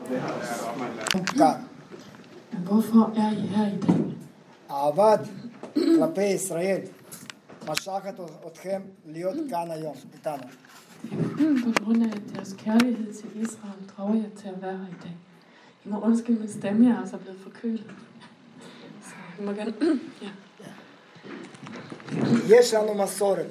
כאן. Hvorfor er I her i dag? אהבת כלפי ישראל משכת אתכם להיות כאן היום איתנו. På grund af deres kærlighed til Israel drager jeg til at være her i dag. I må undskylde min stemme, jeg er altså blevet forkølet. Så I må gerne... ja. יש לנו מסורת.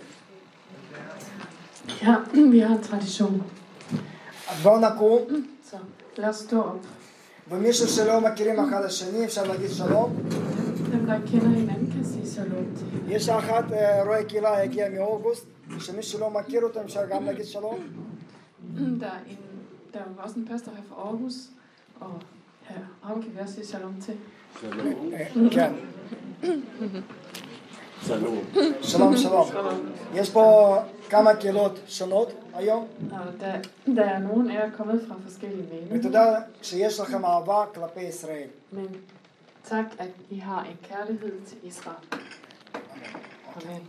Ja, vi har en tradition. בואו נקום, Så lad os stå op. ומישהו שלא מכירים אחד השני אפשר להגיד שלום. Dem, der ikke kender hinanden, kan sige shalom til hinanden. יש אחת רואה קהילה הגיע מאוגוסט, שמי שלא מכיר אותם אפשר גם להגיד שלום. Der er også en pastor her fra Aarhus, og ja, ham kan vi også sige shalom til. כן. שלום, שלום. יש פה כמה קהילות שונות היום. Der er nogen af jer kommet fra forskellige meninger. ותודה שיש לכם אהבה כלפי ישראל. Men tak, at I har en kærlighed til Israel. Amen.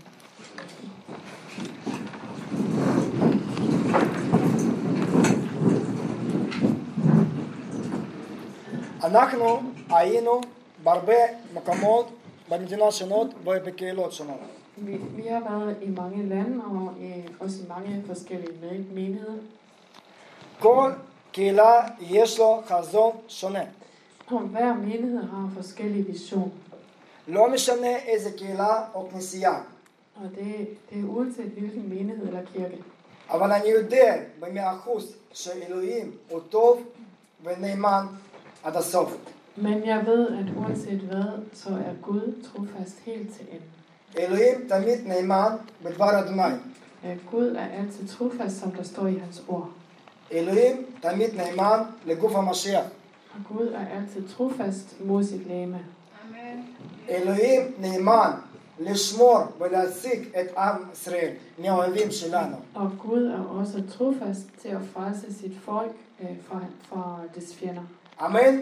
אנחנו היינו בהרבה מקומות במדינות שונות ובקהילות שונות. Vi har været i mange lande og også i mange forskellige menigheder. כל קהילה יש לו חזון שונה. Og hver menighed har forskellige vision. לא משנה איזה קהילה או כנסייה. Og det er uanset hvilken menighed eller kirke. אבל אני יודע ב100% שאלוהים הוא טוב ונאמן עד הסוף. Men jeg ved, at uanset hvad, så er Gud trofast helt til enden. אלוהים תמיד נאמן בדבר אדוני. Gud er altid trofast, som der står i hans ord. אלוהים תמיד נאמן לגוף המשיח. Og Gud er altid trofast mod sit legeme. אלוהים נאמן לשמור ולהציג את עם ישראל מהאויבים שלנו. Og Gud er også trofast til at frelse sit folk fra dets fjender. אמן.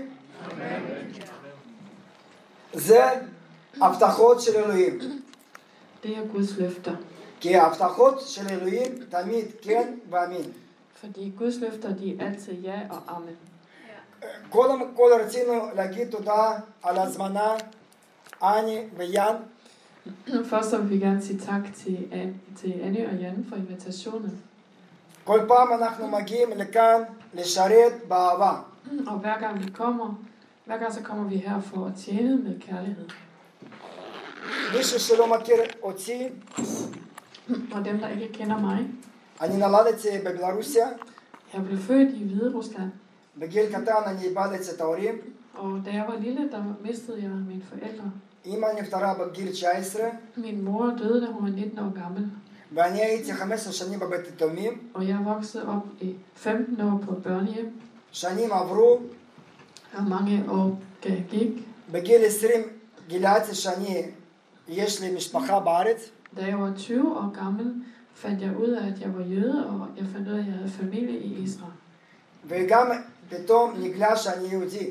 זה הבטחות של אלוהים. Det er Guds løfter. כי ההבטחות של אלוהים תמיד כן ואמין. Fordi Guds løfter, de er altid ja og amen. קודם כל רצינו להגיד תודה על הזמנה, אני ויאן. Først så vil vi gerne sige tak til Anne og Jan for invitationen. כל פעם אנחנו מגיעים לכאן לשרת באהבה. Og hver gang så kommer vi her for at tjene med kærlighed. מישהו שלא מכיר אותי, Og dem, der ikke kender mig, אני נולדתי בבלרוסיה. jeg blev født i Hviderusland. בגיל קטן אני איבדתי את ההורים. Og da jeg var lille, der mistede jeg mine forældre. אמא נפטרה בגיל 19. Min mor døde, da hun var 19 år gammel. ואני הייתי 15 שנים בבית יתומים. Og jeg voksede op i 15 år på et børnehjem. שנים עברו. Og mange år gik. בגיל 20 גיליתי שאני יש לי משפחה בארץ. Da jeg var 20 år gammel, fandt jeg ud af, at jeg var jøde, og jeg fandt ud af, at jeg havde familie i Israel. וגם פתאום נגלה שאני יהודי.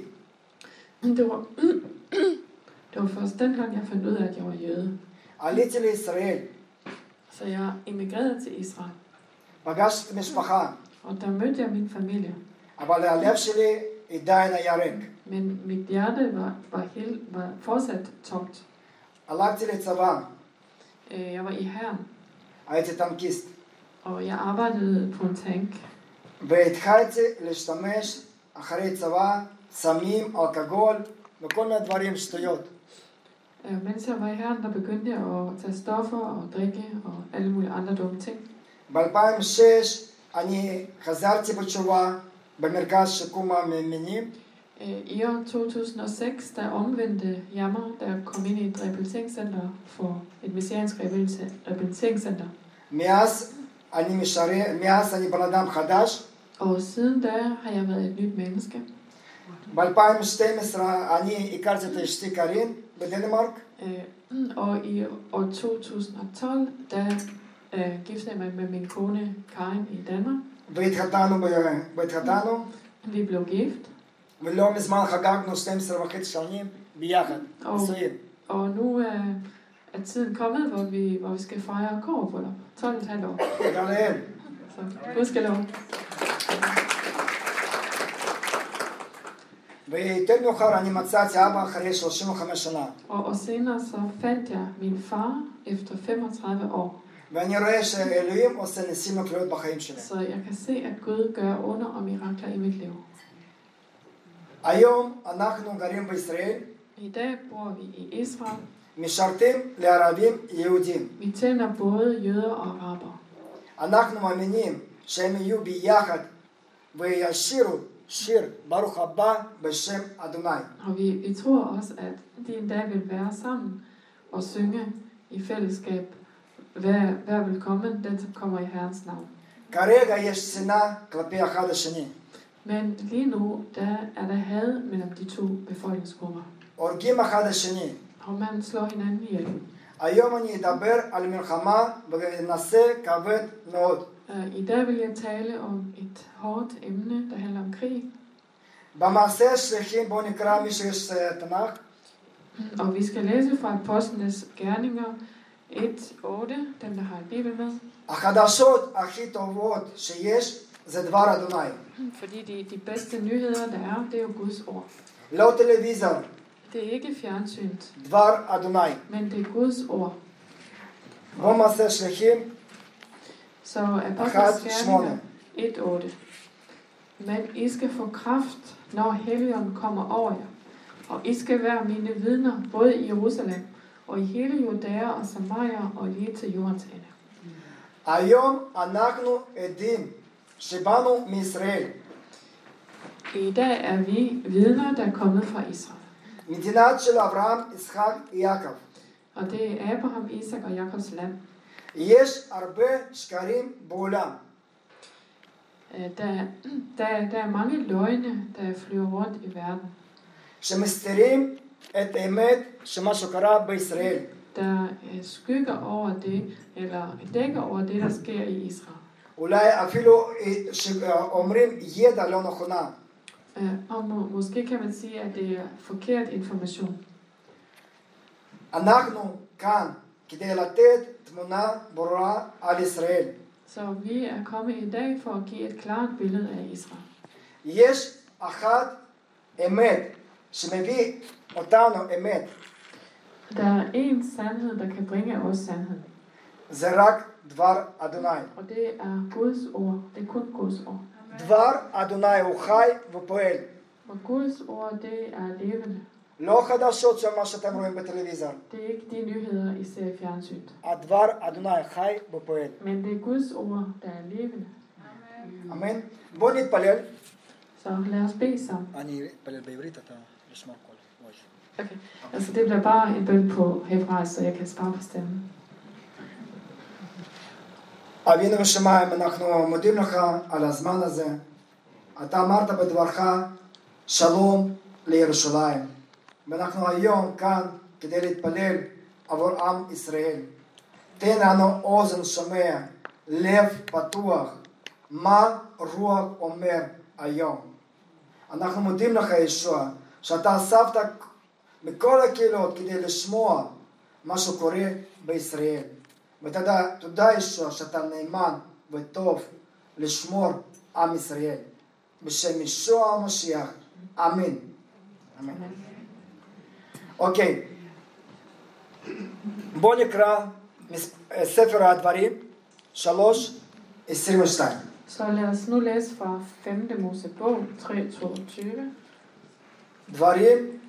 Det var først dengang, jeg fandt ud af, at jeg var jøde. עליתי לישראל. Så jeg emigrerede til Israel. פגשתי משפחה. Og der mødte jeg min familie. אבל הלב שלי עדיין היה ריק. Men mit hjerte var fortsat tomt. הלכתי לצבא. Jeg var i hæren. הייתי טנקיסט. Og jeg arbejdede på en tank. והתחלתי להשתמש אחרי צבא, סמים, אלכוהול וכל מיני דברים שטויות. Mens jeg var i hæren, der begyndte jeg at tage stoffer og drikke og alle mulige andre dumme ting. ב-2006 אני חזרתי בתשובה במרכז שיקום המאמינים. I år 2006, der omvendte jeg mig, da jeg kom ind i et rehabiliteringscenter for et messiansk rehabiliteringscenter. מאז אני בן אדם חדש. Og siden da har jeg været et nyt menneske. ב-2012 אני הכרתי את אשתי קרין בדנמרק. Og i år 2012, der giftede jeg mig med min kone Karin i Danmark. והתחתנו. Vi blev gift. ולא מזמן חגגנו 12.5 שנים ביחד. Og nu er tiden kommet, hvor vi skal fejre kobberbryllup. 12,5 år. Så, gudskelov. ויותר מאוחר אני מצאתי אבא אחרי 35 שנה. Og senere så fandt jeg min far efter 35 år. ואני רואה שאלוהים עושה ניסים ופלאות בחיים שלי. Så jeg kan se, at Gud gør under og mirakler i mit liv. היום אנחנו גרים בישראל. I dag bor vi i Israel. משרתים לערבים יהודים. Vi tjener både jøder og araber. אנחנו מאמינים שהם יהיו ביחד וישירו שיר ברוך הבא בשם אדוני. Og vi tror også, at de en dag vil være sammen og synge i fællesskab. Vær velkommen, den som kommer i Herrens navn. כרגע יש שנאה כלפי אחד השני. Men lige nu, der er der had mellem de to befolkningsgrupper. הורגים אחד השני. Og man slår hinanden ihjel. היום אני אדבר על מלחמה ונושא כבד מאוד. I dag vil jeg tale om et hårdt emne, der handler om krig. במעשה השליחים בואו נקרא מי שיש תנ"ך. Og vi skal læse fra Apostlenes Gerninger 1:8, dem der har en bibel med. החדשות הכי טובות שיש זה דבר אדוני. Fordi de bedste nyheder, der er, det er jo Guds ord. לא טלוויזיה. Det er ikke fjernsynet, דבר אדוני. men det er Guds ord. בואו מעשה השליחים. Så Apostlenes Gerninger 1:8. Men I skal få kraft, når Helligånden kommer over jer. Og I skal være mine vidner, både i Jerusalem og i hele Judæa og Samaria og lige til jordens ende. היום אנחנו עדים שבאנו מישראל. I dag er vi vidner, der er kommet fra Israel. מדינת של אברהם, יצחק, יעקב. Og det er Abraham, Isak og Jakobs land. יש הרבה שקרים בעולם. Der er mange løgne, der flyver rundt i verden. שמסתירים את האמת שמה שקרה בישראל. Der skygger over det, eller dækker over det, der sker i Israel. אולי אפילו אומרים ידע לא נכונה. Og måske kan man sige, at det er forkert information. אנחנו כאן כדי לתת תמונה ברורה על ישראל. Så vi er kommet i dag for at give et klart billede af Israel. יש אחד אמת שמביא אותנו אמת. Der er en sandhed, der kan bringe os sandhed. זה רק דבר אדוני. Og det er Guds ord. Det er kun Guds ord. דבר אדוני הוא חי ופועל. Og Guds ord, det er levende. לא חדשות של מה שאתם רואים בטלוויזיה. Det er ikke de nyheder, I ser i fjernsynet. הדבר אדוני חי ופועל. Men det er Guds ord, der er levende. אמן. בואו נתפלל. Så lad os bede sammen. אני אתפלל בעברית, אתה לשמוע קול. Okay. Altså det bliver bare en bøn på hebraisk, så jeg kan spare på stemmen. אבינו בשמיים, אנחנו מודים לך על הזמן הזה. אתה אמרת בדברך שלום לירושלים. ואנחנו היום כאן כדי להתפלל עבור עם ישראל. תן לנו אוזן שומע, לב פתוח, מה רוח אומר היום. אנחנו מודים לך ישוע, שאתה אספת מכל הקהילות כדי לשמוע מה שקורה בישראל. ותודה ישוע שאתה נאמן וטוב לשמור עם ישראל. בשם ישוע המשיח. אמן. אמן. אוקיי. בואו נקרא ספר הדברים 3:22. Så lad os nu læse fra 5. Mosebog 3:22. דברים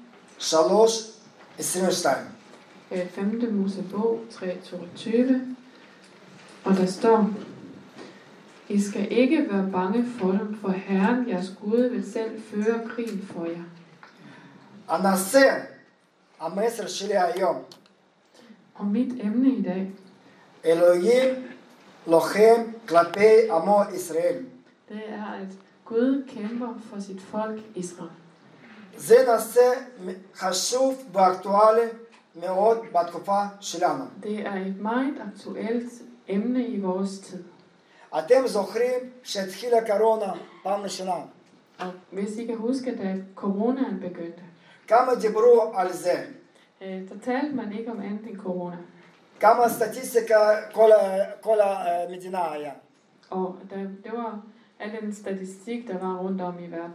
3:22. 5. Mosebog 3:22. Og der står: I skal ikke være bange for dem, for Herren, jeres Gud, vil selv føre krigen for jer. הנושא המסר שלי היום, Og mit emne i dag, אלוהים לוחם כלפי עמו ישראל. det er, at Gud kæmper for sit folk Israel. זה נושא חשוב ואקטואלי מאוד בתקופה שלנו. Det er et meget aktuelt emne i vores tid. אתם זוכרים שהתחילה קורונה פעם ראשונה. Og hvis I kan huske, da coronaen begyndte, כמה דיברו על זה? der talte man ikke om andet end corona. כמה סטטיסטיקה כל המדינה היה. Og det var al den statistik, der var rundt om i verden.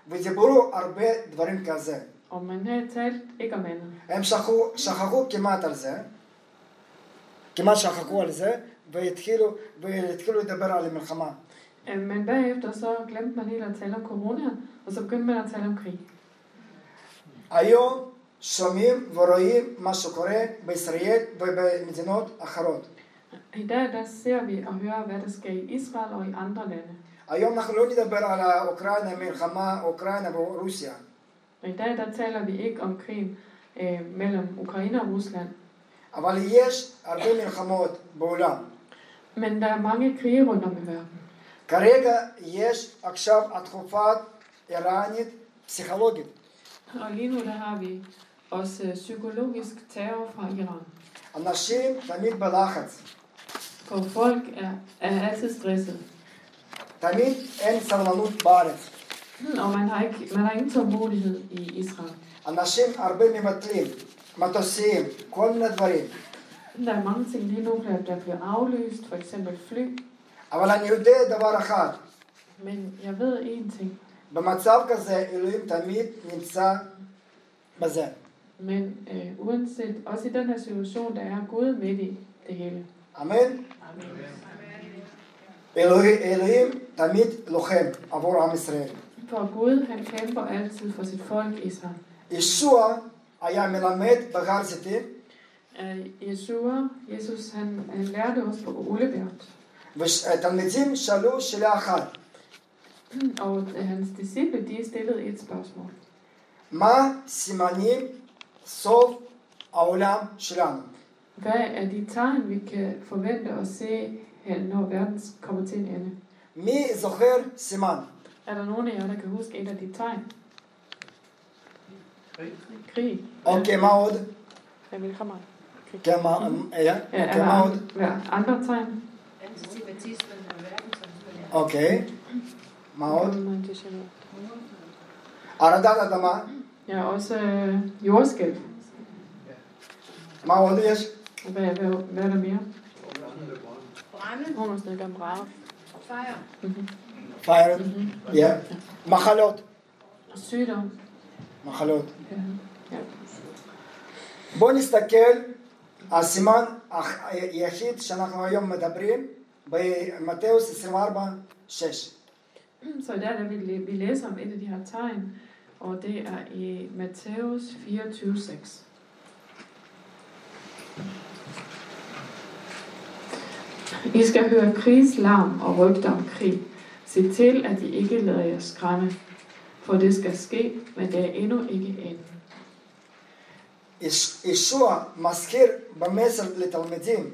ודיברו הרבה דברים כזה. Og man havde talt ikke om andet. הם שכחו כמעט על זה, כמעט שכחו על זה, והתחילו לדבר על המלחמה. Men bagefter så glemte man helt at tale om corona, og så begyndte man at tale om krig. היום שומעים ורואים מה שקורה בישראל ובמדינות אחרות. I dag der ser vi og hører, hvad der sker i Israel og i andre lande. היום אנחנו לא נדבר על אוקראינה, מלחמה, אוקראינה ורוסיה. Og i dag der taler vi ikke om krigen mellem Ukraine og Rusland. אבל יש הרבה מלחמות בעולם. Men der er mange krige rundt om i verden. כרגע יש עכשיו התקפה איראנית פסיכולוגית. Og lige nu der har vi også psykologisk terror fra Iran. אנשים תמיד בלחץ. For folk er altid stresset. תמיד אין סבלנות בארץ. Og man har ingen tålmodighed i Israel. אנשים הרבה מבטלים, מטוסים, כל מיני דברים. Der er mange ting lige nu, der bliver aflyst, for eksempel fly. אבל אני יודע דבר אחד. Men jeg ved én ting. במצב כזה אלוהים תמיד נמצא בזה. Men uanset, også i den her situation, der er Gud midt i det hele. אמן? אלוהים תמיד לוחם עבור עם ישראל. For Gud, han kæmper altid for sit folk Israel. ישוע היה מלמד בהר זיתים. Jesus, han lærte os på Olebjerget. ותלמידים שאלו שאלה אחת. Og hans disciple, de stillede et spørgsmål. מה סימנים סוף העולם שלנו? Hvad er de tegn, vi kan forvente at se, når verden kommer til en ende? מי זוכר סימן? Er der nogen af jer, der kan huske et af de tegn? Krig. אוקיי, מה עוד? מלחמה. כן, מה עוד? Andre tegn? Antisemitismen og verdensomspænding. אוקיי. מה עוד? הרעדת אדמה. Ja, også jordskælv. מה עוד יש? Hvad er der mere? Brænde. Hungersnød, der brager. Fejre. פייר. יא. מחלות. Sygdom. מחלות. Ja. בואו נסתכל, הסימן היחיד שאנחנו היום מדברים במתאוס 24:6. Så der vi læser om et af de her tegn, og det er i Matthæus 24:6. I skal høre krigslarm og rygter om krig. Se til, at I ikke lader jer skræmme, for det skal ske, men det er endnu ikke enden. ישוע מזכיר במסר לתלמידים.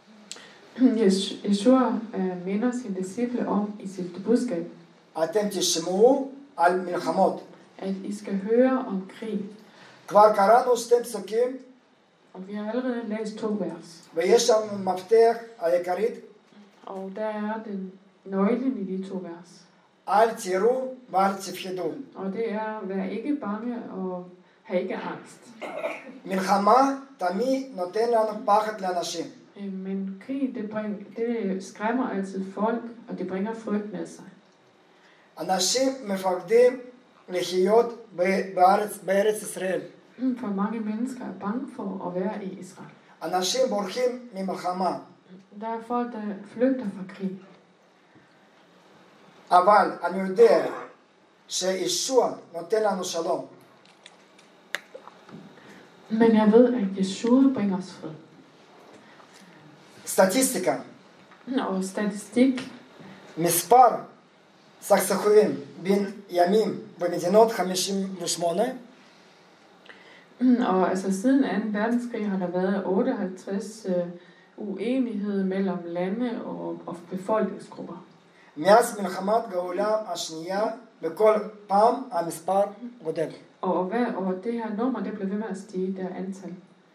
Yeshua minder sine disciple om i sit budskab, אתם תשמעו על מלחמות. at I skal høre om krig. כבר קראנו שתי פסוקים, Og vi har allerede læst 2 vers. ויש שם מפתח העיקרית. Og der er den nøglen i de 2 vers. אל תיראו ואל תפחדו. Og det er, vær ikke bange og have ikke angst. מלחמה תמיד נותן לנו פחד לאנשים. Men krig, det skræmmer altid folk, og det bringer frygt med sig. אנשים מפחדים לחיות בארץ ישראל. For mange mennesker er bange for at være i Israel. אנשים בורחים ממלחמה. Der er folk, der flygter fra krig. אבל אני יודע שישוע נותן לנו שלום. Men jeg ved, at Yeshua bringer os fred. סטטיסטיקה. Og statistik. מספר סכסוכים בין ימים במדינות 58. Og altså siden 2. verdenskrig har der været 58 uenighed mellem lande og befolkningsgrupper. מאז מלחמת העולם השנייה בכל פעם המספר גדל. Og det her nummer, det bliver ved med at stige, der antal.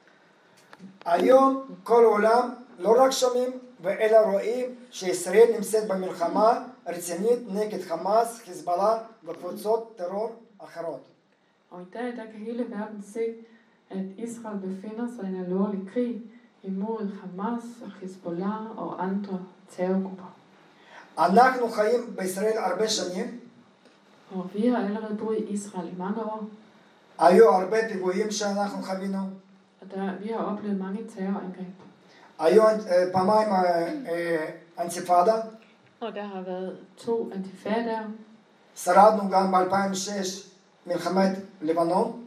היום כל העולם לא רק שומעים אלא רואים שישראל נמצאת במלחמה רצינית נגד חמאס, חיזבאללה וקבוצות טרור אחרות. Og i dag, der kan hele verden se, at Israel befinder sig i en alvorlig krig imod Hamas og Hezbollah og andre terrorgrupper. אנחנו חיים בישראל הרבה שנים. Og vi har allerede boet i Israel i mange år. היו הרבה פיגועים שאנחנו חווינו. Og vi har oplevet mange terrorangreb. היו פעמיים אינתיפאדה. Og der har været 2 antifadaer. שרדנו גם ב-2006 מלחמת לבנון.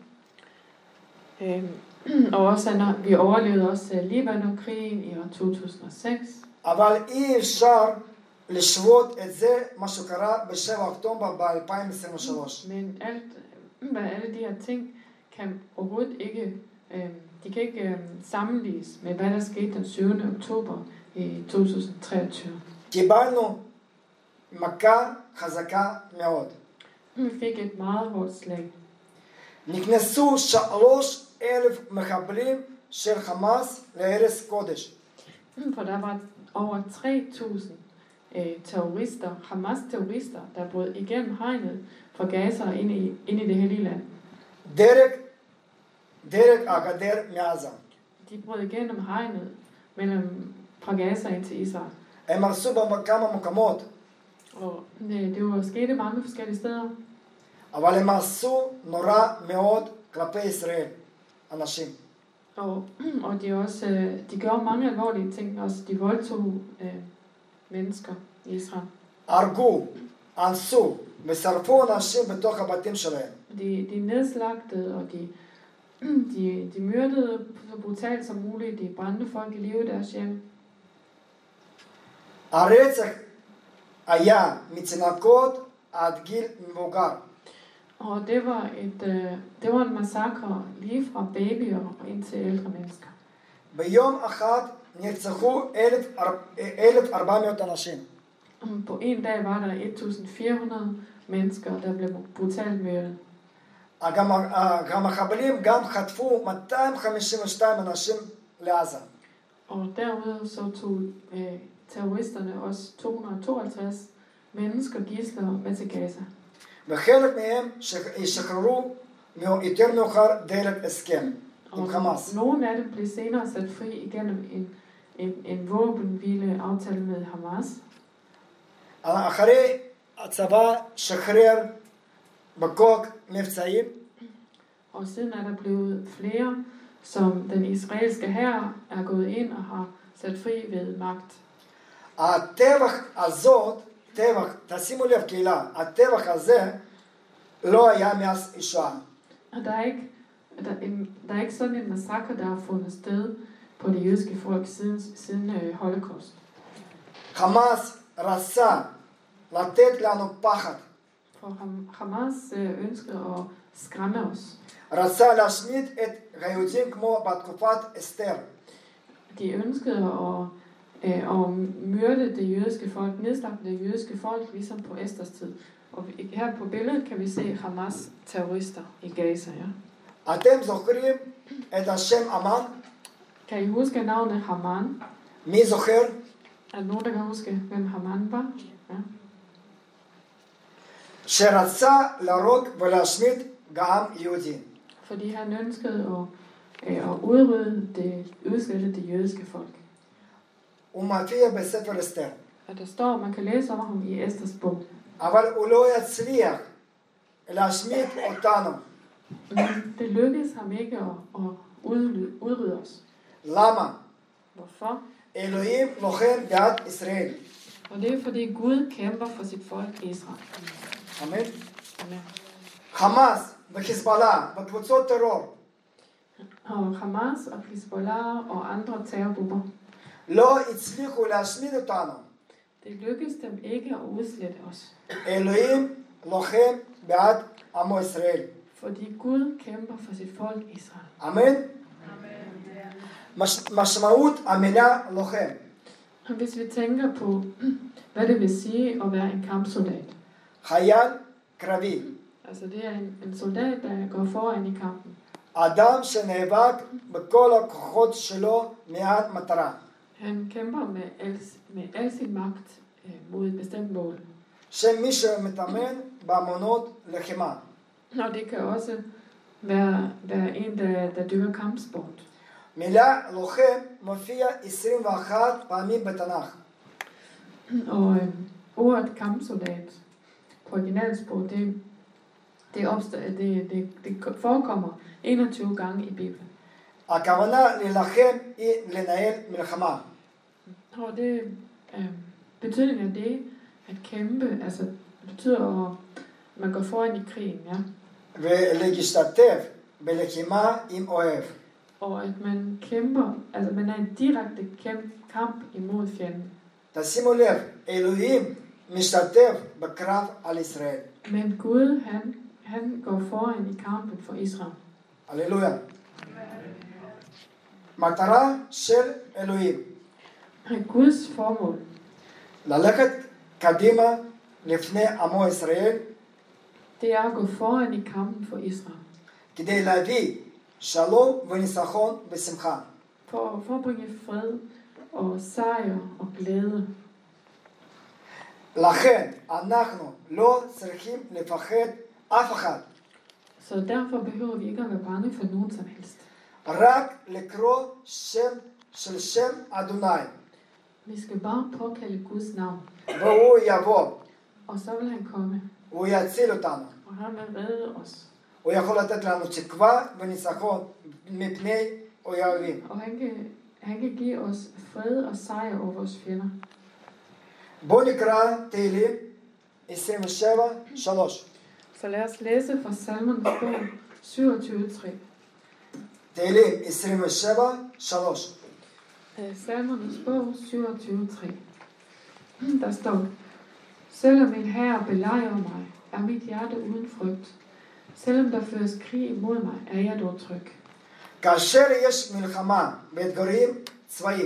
Og også, vi overlevede også Libanon-krigen i år 2006. אבל אי אפשר לשוות את זה, מה שקרה ב-7 אוקטובר ב-2023. Men alle de her ting kan overhovedet ikke, de kan ikke sammenlignes med, hvad der skete den 7. oktober i 2023. קיבלנו מכה חזקה מאוד. Vi fik et meget hårdt slag. נכנסו 3,000 מחבלים של חמאס להרס קודש. For der var over 3.000 terrorister, Hamas-terrorister, der brød igennem hegnet fra Gaza ind i det hellige land. דרך הגדר מעזה. De brød igennem hegnet fra Gaza ind til Israel. הם הרסו בכמה מקומות. Og det var sket mange forskellige steder. אבל הם הרסו נורא מאוד כלפי ישראל, אנשים. Og de gjorde mange alvorlige ting også. De voldtog mennesker i Israel. הרגו, אנסו ושרפו אנשים בתוך הבתים שלהם. De nedslagtede, og de myrdede så brutalt som muligt. De brændte folk i live i deres hjem. הרצח היה מתינוקות עד גיל מבוגר. Og det var en massakre lige fra babyer og ind til ældre mennesker. ביום אחד נרצחו 1,400 אנשים. På en dag var der 1.400 mennesker, der blev brutalt myrdet. המחבלים גם חטפו 252 אנשים לעזה. Og derudover så tog terroristerne også 252 mennesker gidsler med til Gaza. וחלק מהם ישחררו יותר מאוחר דרך הסכם עם חמאס. Nogle af dem blev senere sat fri igennem en våbenhvile aftale med Hamas. אחרי הצבא שחרר בכוח מבצעים. Og siden er der blevet flere, som den israelske hær er gået ind og har sat fri ved magt. הטבח הזאת, טבח, תשימו לב קהילה, הטבח הזה לא היה מאז השואה. Og der er ikke sådan en massakre, der har fundet sted på det jødiske folk siden Holocaust. חמאס רצה לתת לנו פחד. For Hamas ønskede at skræmme os. רצה להשמיד את היהודים כמו בתקופת אסתר. De ønskede at myrde det jødiske folk, nedslagte det jødiske folk, ligesom på Esters tid. Og her på billedet kan vi se Hamas terrorister i Gaza. Ja. אתם זוכרים את השם אמן? Kan I huske navnet Haman? מי זוכר? Er der nogen, der kan huske, hvem Haman var? Ja. שרצה להרוג ולהשמיד גם יהודים. Fordi han ønskede at udslette det jødiske folk. הוא מופיע בספר אסתר. Og der står, man kan læse om ham i Esters bog. אבל הוא לא יצליח להשמיד אותנו. Men det lykkedes ham ikke at udrydde os. למה? Hvorfor? אלוהים לוחם בעד ישראל. Og det er fordi Gud kæmper for sit folk Israel. אמן. Amen. חמאס וחיזבאללה וקבוצות טרור Og Hamas og Hezbollah og andre terrorgrupper, לא הצליחו להשמיד אותנו. det lykkedes dem ikke at udslette os. אלוהים לוחם בעד עמו ישראל. Fordi Gud kæmper for sit folk Israel. אמן. משמעות המילה לוחם. Og hvis vi tænker på, hvad det vil sige at være en kampsoldat. חייל קרבי. Altså det er en soldat, der går foran i kampen. אדם שנאבק בכל הכוחות שלו מעד מטרה. Han kæmper med al sin magt mod et bestemt mål. שמי שמתאמן באמנות לחימה. Og det kan også være en, der dyrker kampsport. מילה לוחם מופיע 21 פעמים בתנ"ך. Og ordet kampsoldat på originalsprog, det Det forekommer 21 gange i Bibelen. הכוונה להילחם היא לנהל מלחמה. Og det betydningen af det at kæmpe, altså det betyder at man går foran i krigen, ja. ולהשתתף בלחימה עם אוהב. Og at man kæmper, altså man er en direkte kamp imod fjenden. תשימו לב, אלוהים משתתף בקרב על ישראל. Men Gud, han går foran i kampen for Israel. הללויה. מטרה של אלוהים. Guds formål. ללכת קדימה לפני עמו ישראל. Det er at gå foran i kampen for Israel. כדי להביא שלום וניצחון בשמחה. For at bringe fred og sejr og glæde. לכן אנחנו לא צריכים לפחד אף אחד. Så derfor behøver vi ikke at være bange for nogen som helst. רק לקרוא שם אדוני. Vi skal bare påkalde Guds navn. והוא יבוא. Og så vil han komme. הוא יציל אותנו. Og han vil redde os. הוא יכול לתת לנו תקווה וניצחון מפני אויבים. Og han kan give os fred og sejr over vores fjender. בואו נקרא תהילים 27:3. Så lad os læse fra Salmernes bog 27:3. תהילים 27:3. Salmernes bog 27:3. Der står: Selvom min herre belejrer mig, er mit hjerte uden frygt. Selvom der føres krig imod mig, er jeg dog tryg. כאשר יש מלחמה ואתגרים צבאיים.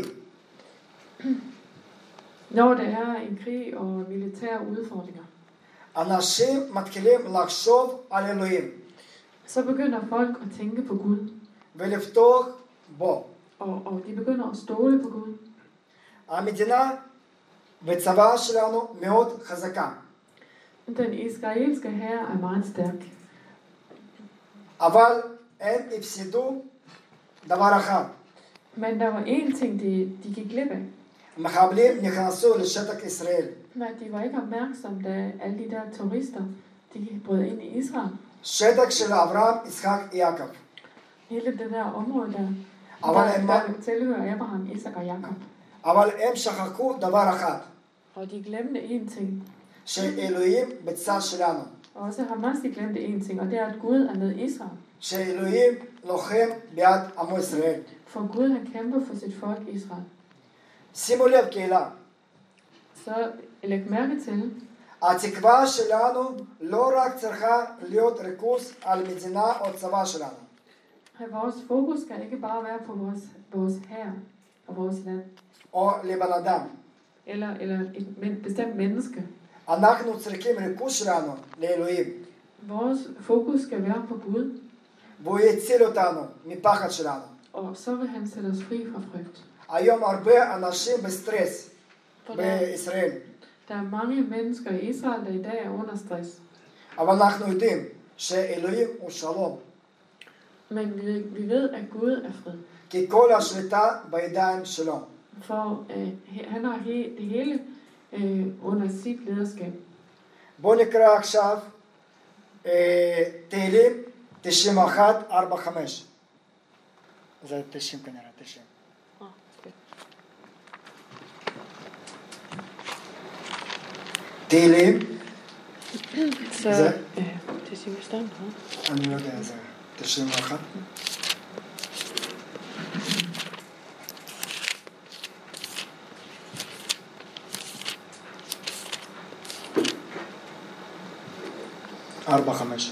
Når der er en krig og militære udfordringer, אנשים מתחילים לחשוב על אלוהים. så begynder folk at tænke på Gud. ולפתוח בו. Og de begynder at stole på Gud. המדינה וצבא שלנו מאוד חזקה. Den israelske hær er meget stærk. אבל הם הפסידו דבר אחד. Men der var én ting, de gik glip af. מחבלים נכנסו לשטח ישראל. Men de var ikke opmærksomme, da alle de der turister, de brød ind i Israel. שטח של אברהם, יצחק, יעקב. Hele det der område der, der tilhører Abraham, Isak og Jakob. אבל הם שכחו דבר אחד. Og de glemte én ting. שאלוהים בצד שלנו. Og også Hamas, de glemte én ting, og det er, at Gud er med Israel. שאלוהים לוחם בעד עמו ישראל. For Gud, han kæmper for sit folk Israel. שימו לב קהילה. Så læg mærke til, התקווה שלנו לא רק צריכה להיות ריכוז על מדינה או צבא שלנו. vores fokus skal ikke bare være på vores hær og vores land. או לבן אדם. Eller et bestemt menneske. אנחנו צריכים ריכוז שלנו לאלוהים. Vores fokus skal være på Gud. והוא יציל אותנו מפחד שלנו. Og så vil han sætte os fri fra frygt. היום הרבה אנשים בסטרס בישראל. Der er mange mennesker i Israel, der i dag er under stress. אבל אנחנו יודעים שאלוהים הוא שלום. Men vi ved, at Gud er fred. כי כל השליטה בידיים שלו. For han har det hele under sit lederskab. בואו נקרא עכשיו תהילים 91:4-5. זה 90 כנראה, 90. תהילים. זה 92, אני לא יודע, זה 91. ארבע, 5.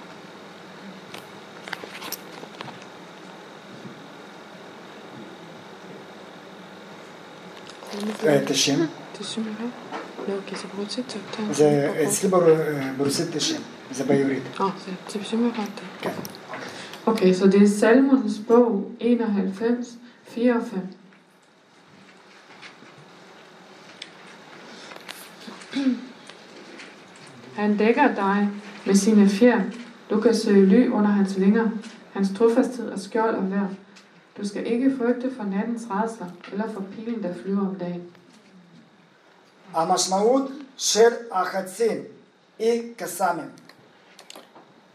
תשעים. לא, כי זה ברוסית, זה אצלי ברוסית 90, זה בעברית. זה 91. כן. Okay, så det er Salmernes bog 91, 4 og 5. Han dækker dig med sine fjer. Du kan søge ly under hans vinger. Hans trofasthed er skjold og værn. Du skal ikke frygte for nattens rædsler, eller for pilen, der flyver om dagen. המשמעות של החצים היא קסאמים.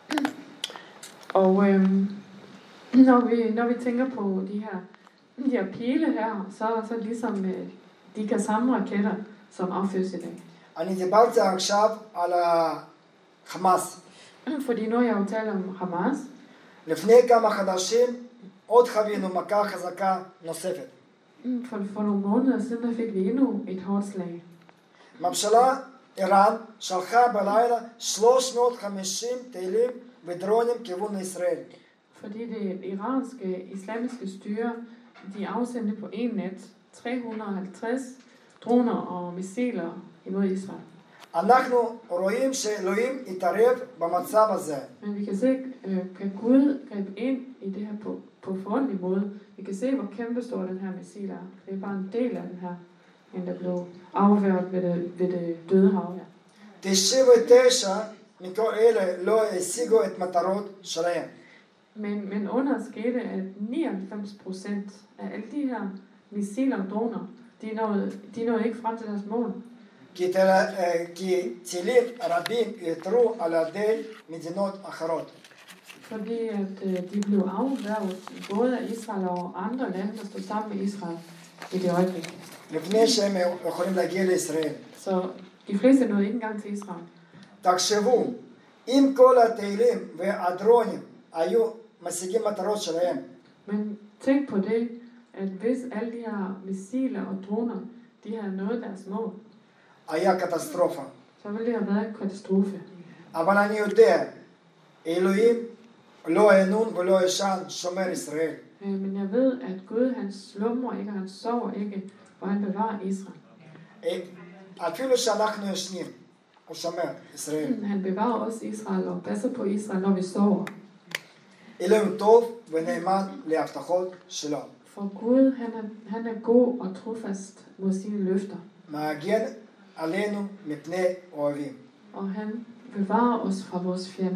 Og når vi tænker på de her pile her, så ligesom de Qassam-raketter, som affyres i dag. אני דיברתי עכשיו על החמאס. Fordi nu har jeg jo talt om Hamas. לפני כמה חודשים עוד חווינו מכה חזקה נוספת. For nogle måneder siden der fik vi endnu et hårdt slag. ממשלה איראן שלחה בלילה 350 טילים ודרונים כיוון ישראל. Fordi det iranske islamiske styre, de afsendte på en nat 350 droner og missiler imod Israel. אנחנו רואים שאלוהים התערב במצב הזה. Men vi kan se, kan Gud gribe ind i det her på forordentlig måde. Vi kan se, hvor kæmpestor den her missil er. Det er bare en del af den her, der blev afværet ved det døde hav. 99 מכל אלה לא השיגו את מטרות שלהם. Men under skete, at 99% af alle de her missiler og droner, de nåede ikke frem til deres mål. כי טילים רבים יתרו על ידי מדינות אחרות. Fordi at de blev afværget både af Israel og andre lande, der stod sammen med Israel i det øjeblik. לפני שהם יכולים להגיע לישראל. Så de fleste nåede ikke engang til Israel. תחשבו, אם כל הטילים והדרונים היו משיגים מטרות שלהם. Men tænk på det, at hvis alle de her missiler og droner, de havde nået deres mål, היה קטסטרופה. så ville det have været en katastrofe. אבל אני יודע, אלוהים לא ינון ולא ישן שומר ישראל. Men jeg ved, at Gud, han slumrer ikke, og han sover ikke, og han bevarer Israel. אפילו שאנחנו ישנים, הוא שומר ישראל. Han bevarer også Israel og passer på Israel, når vi sover. אלוהים טוב ונאמן להבטחות שלו. For Gud, han er god og trofast mod sine løfter. מגן עלינו מפני אוהבים. Og han bevarer os fra vores fjender.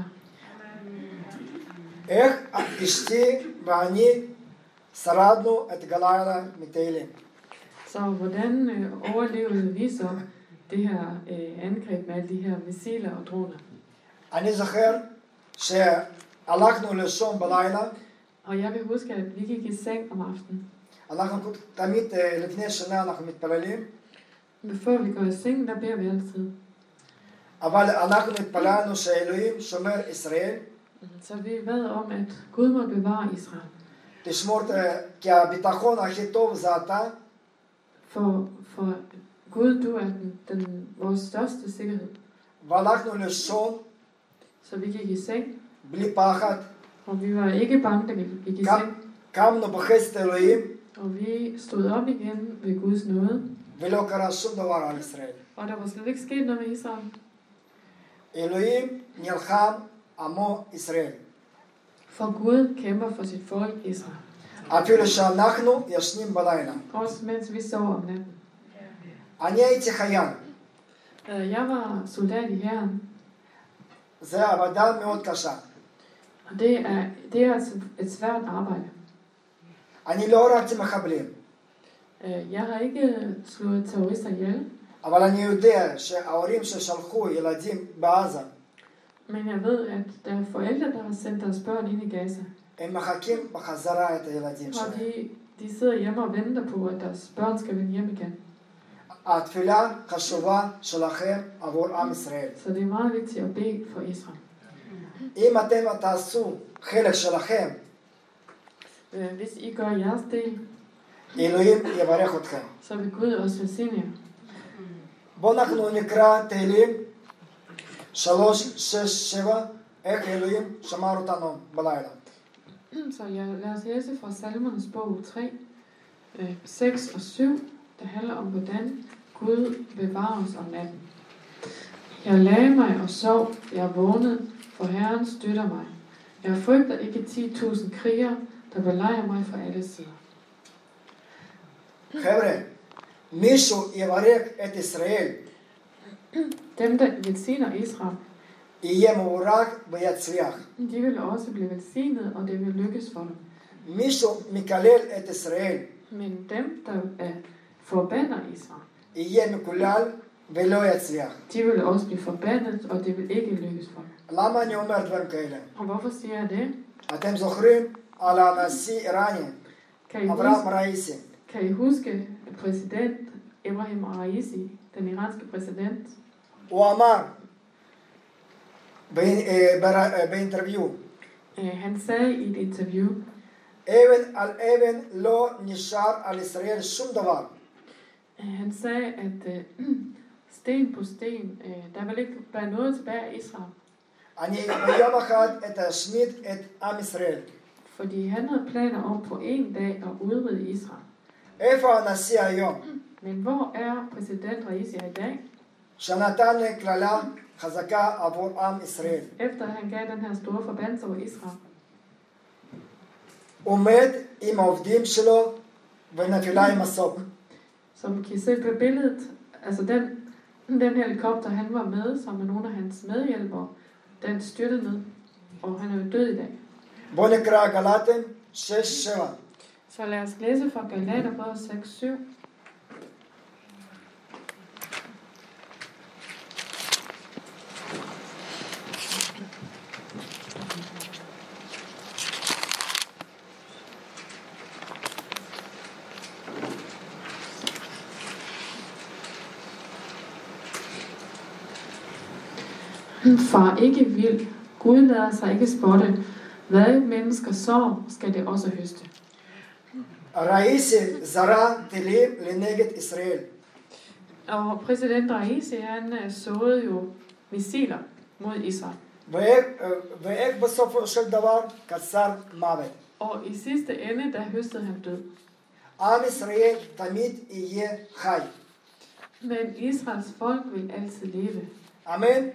איך אשתי ואני שרדנו את גלילה מטילים. Så hvordan overlevede vi så det her angreb med alle de her missiler og droner? אני זוכר שהלכנו לישון בלילה. Og jeg vil huske, at vi gik i seng om aftenen. אנחנו תמיד לפני שינה אנחנו מתפללים. Før vi går i seng, der beder vi altid. אבל אנחנו התפללנו שאלוהים שומר ישראל. Så vi ved om, at Gud må bevare Israel. תשמור, כי הביטחון הכי טוב זה אתה. For Gud, du er vores største sikkerhed. והלכנו לישון. Så vi gik i seng. בלי פחד. Og vi var ikke bange, da vi gik i seng. קמנו בחסד אלוהים. Og vi stod op igen ved Guds nåde. ולא קרה שום דבר על ישראל. Og der var slet ikke sket noget med Israel. אלוהים נלחם עמו ישראל. For Gud kæmper for sit folk Israel. אפילו שאנחנו ישנים בלילה. Også mens vi sover om natten. אני הייתי חייל. Jeg var soldat i hæren. זה עבודה מאוד קשה. Og det er altså et svært arbejde. אני לא הרגתי מחבלים. Jeg har ikke slået terrorister ihjel. אבל אני יודע שההורים ששלחו ילדים בעזה. Men jeg ved, at der er forældre, der har sendt deres børn ind i Gaza. הם מחכים בחזרה את הילדים Og שלהם. de sidder hjemme og venter på, at deres børn skal vende hjem igen. התפילה חשובה שלכם עבור עם ישראל. Så det er meget vigtigt at bede for Israel. אם אתם תעשו חלק שלכם, Hvis I gør jeres del, אלוהים יברך אתכם. så vil Gud også velsigne jer. בואו אנחנו נקרא תהילים 3:6-7, איך אלוהים שמר אותנו בלילה. Så lad os læse fra Salmernes bog 3, 6 og 7, der handler om, hvordan Gud bevarer os om natten. Jeg lagde mig og sov, jeg vågnede, for Herren støtter mig. Jeg frygter ikke 10.000 krigere, der belejrer mig fra alle sider. חבר'ה, מישהו יברך את ישראל. Dem, der velsigner Israel, יהיה מבורך ויצליח. de vil også blive velsignet, og det vil lykkes for dem. מישהו מקלל את ישראל. Men dem, der forbander Israel, יהיה מקולל ולא יצליח. De vil også blive forbandet, og det vil ikke lykkes for dem. למה אני אומר דברים כאלה? Og hvorfor siger jeg det? אתם זוכרים על הנשיא איראני, אברהם ראיסי. Kan I huske præsident Ibrahim Raisi, den iranske præsident? הוא אמר באינטרוויו, Han sagde i et interview, אבן על אבן לא נשאר על ישראל שום דבר. han sagde, at sten på sten, der vil ikke være noget tilbage af Israel. אני ביום אחד אשמיד את עם ישראל. Fordi han havde planer om på en dag at udrydde Israel. איפה הנשיא היום? Men hvor er præsident Raisi i dag? שנתן קללה חזקה עבור עם ישראל. Efter han gav den her store forbandelse over Israel. עומד עם העובדים שלו ונפילה עם מסוק. Som kan I se på billedet, altså den helikopter, han var med, sammen med nogle af hans medhjælpere, den styrtede ned, og han er jo død i dag. בוא נקרא גלאטים 6-7. Så lad os læse fra Galaterbrevet 6-7. Far ikke vild, Gud lader sig ikke spotte. Hvad mennesker sår, skal det også høste. ראיסי זרע טילים לנגד ישראל. Og præsident Raisi, han såede jo missiler mod Israel. ואיך בסופו של דבר קצר מוות. Og i sidste ende, der høstede han død. עם ישראל תמיד יהיה חי. Men Israels folk vil altid leve. אמן.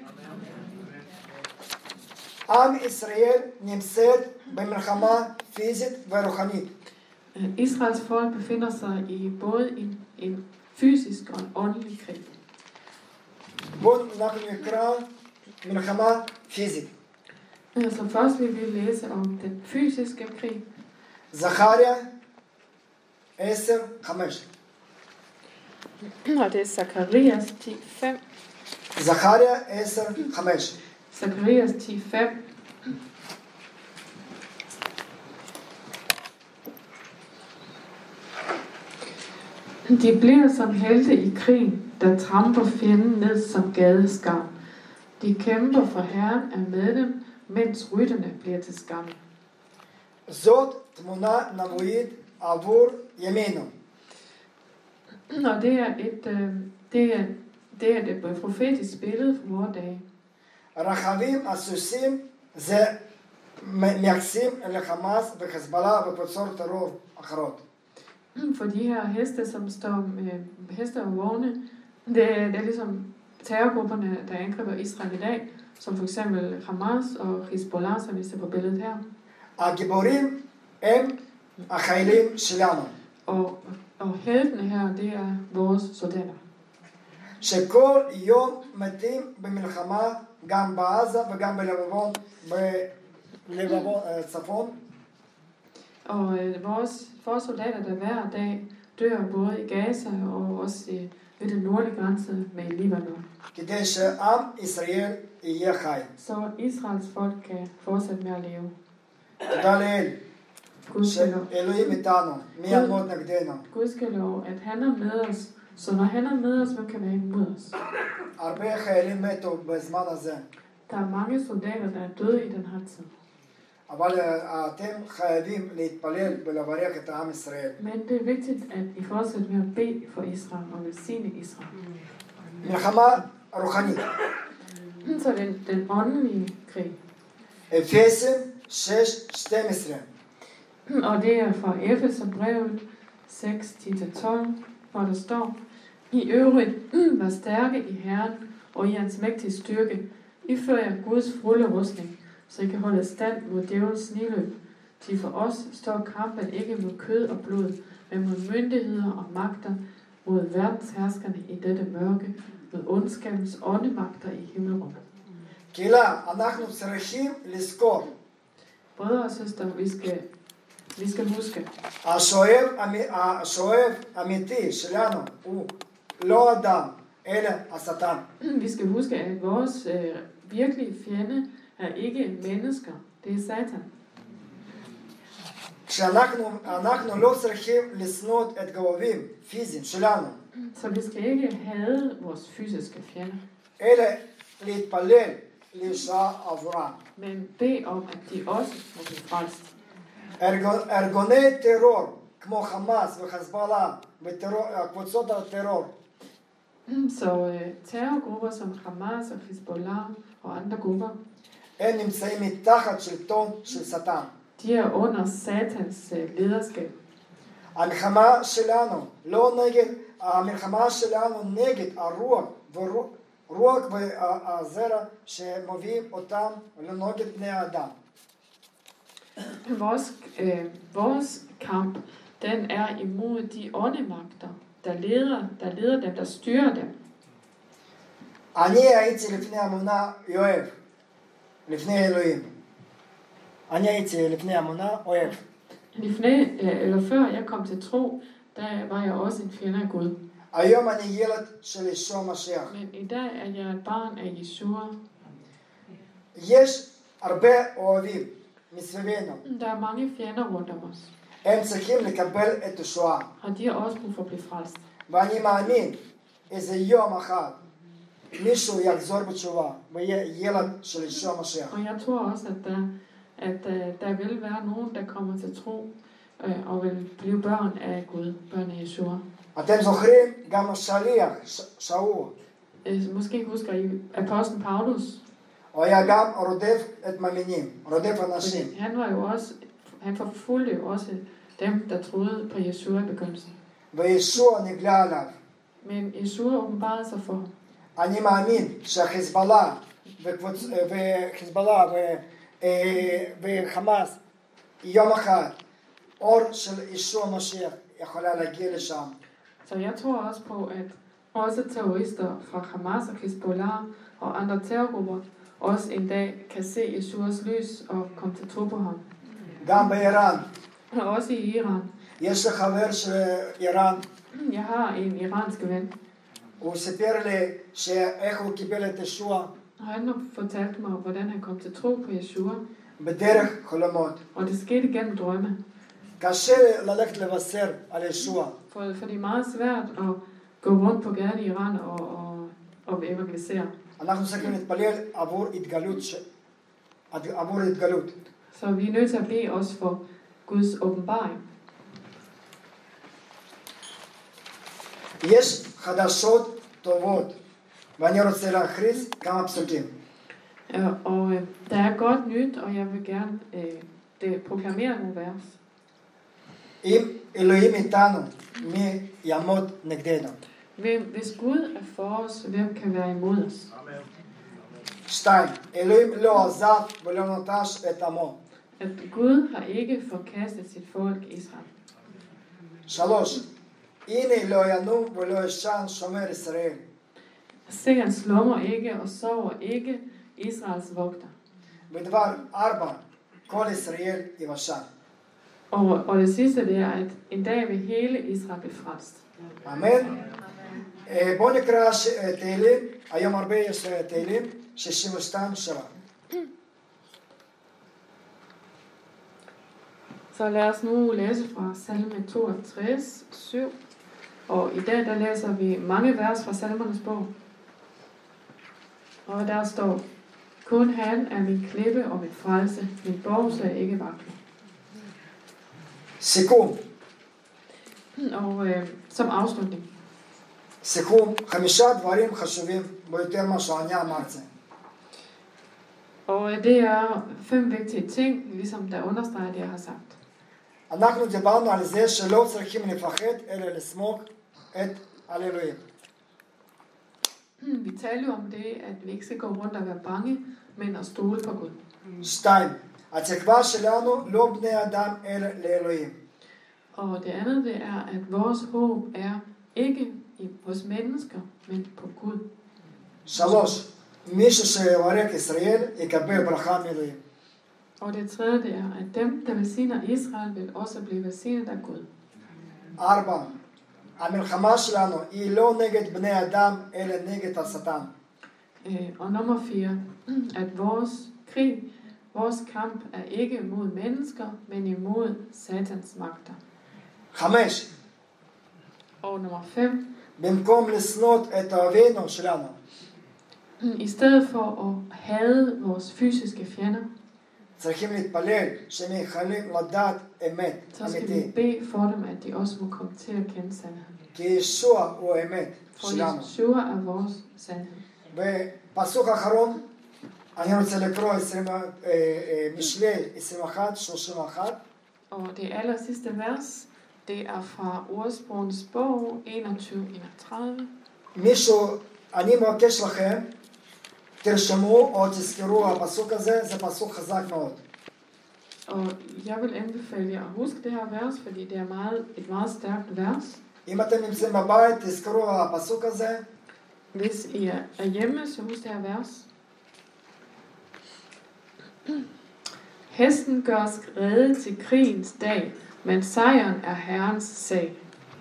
עם ישראל נמצאת במלחמה פיזית ורוחנית. Israels folk befinder sig i både en fysisk og en åndelig krig. בואו אנחנו נקרא מלחמה פיזית. Så først vil vi læse om den fysiske krig. זכריה 10:5. Og det er Zakarias 10:5. זכריה 10:5. Zakarias 10:5. De bliver som helte i krigen, der tramper fjenden ned som gadeskam. De kæmper for Herren er med dem, mens rytterne bliver til skamme. זאת תמונה נבואית עבור ימינו. Og det er et profetisk billede for vores dage. רכבים הסוסים זה מייחסים לחמאס וחיזבאללה וקבוצות טרור אחרות. For de her heste, som står med heste og vogne, det er ligesom terrorgrupperne, der angriber Israel i dag, som for eksempel Hamas og Hezbollah, som vi ser på billedet her. הגיבורים הם החיילים שלנו. Og heltene her, det er vores soldater. שכל יום מתים במלחמה גם בעזה וגם בלבנון צפון. Og vores soldater, der hver dag dør både i Gaza og også ved den nordlige grænse med Libanon. כדי שעם ישראל יהיה חי. Så Israels folk kan fortsætte med at leve. תודה לאל. שאלוהים איתנו. מי יעמוד נגדנו? Gud skal love, at han er med os. Så når han er med os, hvem kan være imod os? הרבה חיילים מתו בזמן הזה. Der er mange soldater, der er døde i den her tid. אבל אתם חייבים להתפלל ולברך את עם ישראל. Men det er vigtigt, at I fortsætter med at bede for Israel og velsigne Israel. מלחמה רוחנית. Så den åndelige krig. אפסים 6:12. Og det er fra Efeserbrevet 6:10-12, hvor der står: I øvrigt var stærke i Herren og i hans mægtige styrke. I fører jer Guds fulde rustning, så I kan holde stand mod djævelens sniløb. Til for os står kampen ikke mod kød og blod, men mod myndigheder og magter, mod verdensherskerne i dette mørke, mod ondskabens åndemagter i himmelrummet. קהילה, אנחנו צריכים לזכור. Brødre og søstre, vi skal huske. השואב האמיתי שלנו הוא לא אדם, אלה השטן. Vi skal huske, at vores virkelige fjende er ikke mennesker. Det er Satan. כשאנחנו לא צריכים לשנוא את גאווים פיזיים שלנו, Så vi skal ikke hade vores fysiske fjender, אלא להתפלל לישועה עבורם. men bed om, at de også må blive frelst. ארגוני טרור כמו חמאס וחיזבאללה וקבוצות הטרור Så terrorgrupper som Hamas og Hezbollah og andre grupper, הם נמצאים מתחת שלטון של שטן. de er under Satans lederskab. המלחמה שלנו נגד הרוח והזרע שמובילים אותם לנגד בני אדם. Vores kamp, den er imod de åndemagter, der leder dem, der styrer dem. אני הייתי לפני אמונה אוהב, לפני אלוהים. אני הייתי לפני אמונה אוהב. Før jeg kom til tro, der var jeg også en fjende af Gud. היום אני ילד של ישוע משיח. Men i dag er jeg et barn af Yeshua. יש הרבה אוהבים מסביבנו. Der er mange fjender rundt om os, הם צריכים לקבל את ישועה. og de har også brug for at blive frelst. ואני מאמין איזה יום אחד מישהו יחזור בתשובה ויהיה ילד של ישוע משיח. Og jeg tror også, at der vil være nogen, der kommer til tro og vil blive børn af Gud, børn af Yeshua. אתם זוכרים גם השליח שאול. Måske husker I apostlen Paulus. הוא היה גם רודף את מאמינים, רודף אנשים. Han forfulgte jo også dem, der troede på Yeshua i begyndelsen. וישוע נגלה עליו. Men Yeshua åbenbarede sig for ham. אני מאמין שהחיזבאללה וחמאס יום אחד אור של ישוע משיח יכולה להגיע לשם. Så jeg tror også på, at også terrorister fra Hamas og Hezbollah og andre terrorgrupper også en dag kan se Yeshuas lys og komme til tro på ham. גם באיראן. Og også i Iran. יש לי חבר שאיראן. Jeg har en iransk ven. הוא סיפר לי שאיך הוא קיבל את ישוע. Og han har fortalt mig, hvordan han kom til tro på Yeshua. בדרך חלומות. Og det skete gennem drømme. קשה ללכת לבשר על ישוע. For det er meget svært at gå rundt på gaden i Iran og evangelisere. אנחנו צריכים להתפלל עבור התגלות. Så vi er nødt til at bede også for Guds åbenbaring. יש חדשות טובות, ואני רוצה להכריז כמה פסוקים. Og der er godt nyt, og jeg vil gerne proklamere nogle vers. אם אלוהים איתנו, מי יעמוד נגדנו? Hvis Gud er for os, hvem kan være imod os? 2. אלוהים לא עזב ולא נטש את עמו. At Gud har ikke forkastet sit folk Israel. 3. הנה לא ינום ולא ישן שומר ישראל. Se, han slummer ikke og sover ikke, Israels vogter. בדבר 4. כל ישראל יבשן. Og det sidste det er, at en dag vil hele Israel blive frelst. אמן. בואו נקרא תהילים, היום הרבה יש תהילים, 62:7. Så lad os nu læse fra salme 62, 7. Og i dag der læser vi mange vers fra salmernes bog. Og der står: Kun han er min klippe og min frelse, min borg skal ikke vakle. סיכום. Og som afslutning. סיכום, 5 דברים חשובים ביותר מה שאני אמרתי. Og det er 5 vigtige ting, ligesom der understreger det, jeg har sagt. אנחנו דיברנו על זה שלא צריכים לפחד, אלא לסמוך על אלוהים. Vi taler jo om det, at vi ikke skal gå rundt og være bange, men at stole på Gud. 2. התקווה שלנו לא בני אדם אלא לאלוהים. Og det andet, det er, at vores håb er ikke hos mennesker, men på Gud. 3. מישהו שיברך ישראל יקבל ברכה מאלוהים. Og det tredje, det er, at dem, der velsigner Israel, vil også blive velsignet af Gud. 4. המלחמה שלנו היא לא נגד בני אדם, אלא נגד השטן. Og nummer 4, at vores krig, vores kamp er ikke mod mennesker, men imod satans magter. 5. Og nummer 5, במקום לשנות את אויבינו שלנו, i stedet for at hade vores fysiske fjender, צריכים להתפלל שהם יכולים לדעת אמת, så skal אמיתי. vi bede for dem, at de også må komme til at kende sandheden. כי ישוע הוא האמת For שלנו. Yeshua er vores sandhed. בפסוק האחרון, אני רוצה לקרוא משלי 21:31. Og det aller sidste vers, det er fra Ordsprogenes bog 21:31. מישהו, אני מבקש לכם, תרשמו או תזכרו הפסוק הזה, זה פסוק חזק מאוד. Og jeg vil anbefale jer at huske det her vers, fordi det er et meget stærkt vers. אם אתם נמצאים בבית, תזכרו הפסוק הזה. Hvis I er hjemme, så husk det her vers. Hesten gør os rede til krigens dag, men sejren er Herrens sag.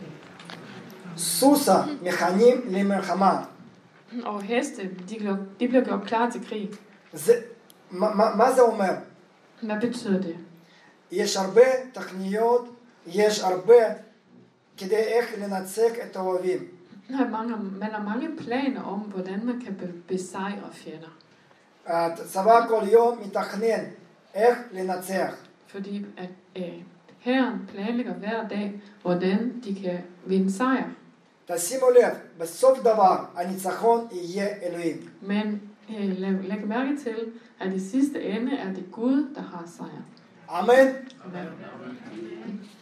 סוסה מכנים למלחמה. Og heste, de bliver gjort klar til krig. מה זה אומר? Hvad betyder det? יש הרבה תוכניות, יש הרבה כדי איך לנצח את האויבים. Man har mange planer om, hvordan man kan besejre fjender. הצבא כל יום מתכנן איך לנצח. Fordi at hæren planlægger hver dag, hvordan de kan vinde sejr. תשימו לב, בסוף דבר הניצחון יהיה אלוהים. Men læg mærke til, at i sidste ende er det Gud, der har sejr. אמן. Amen.